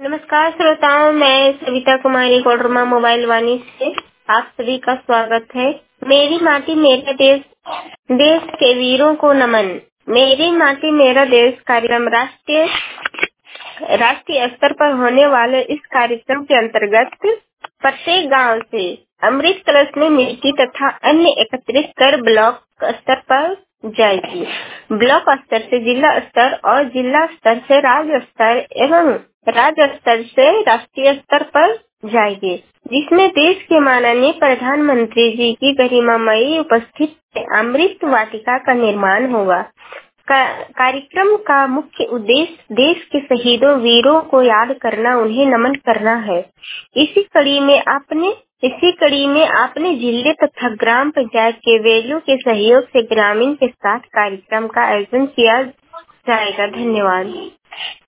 नमस्कार श्रोताओं, मैं सविता कुमारी कोडरमा मोबाइल वाणी से आप सभी का स्वागत है। मेरी माटी मेरा देश, देश के वीरों को नमन। मेरी माटी मेरा देश कार्यक्रम राष्ट्रीय स्तर पर होने वाले इस कार्यक्रम के अंतर्गत प्रत्येक गांव से अमृत कलश में मिट्टी तथा अन्य एकत्रित कर ब्लॉक स्तर पर जाएगी। ब्लॉक स्तर से जिला स्तर और जिला स्तर से राज्य स्तर एवं राज्य स्तर से राष्ट्रीय स्तर पर जाएगी, जिसमें देश के माननीय प्रधानमंत्री जी की गरिमामयी उपस्थिति में अमृत वाटिका का निर्माण होगा। कार्यक्रम का मुख्य उद्देश्य देश के शहीदों वीरों को याद करना, उन्हें नमन करना है। इसी कड़ी में अपने जिले तथा ग्राम पंचायत के वेलू के सहयोग से ग्रामीण के साथ कार्यक्रम का आयोजन किया जाएगा। धन्यवाद।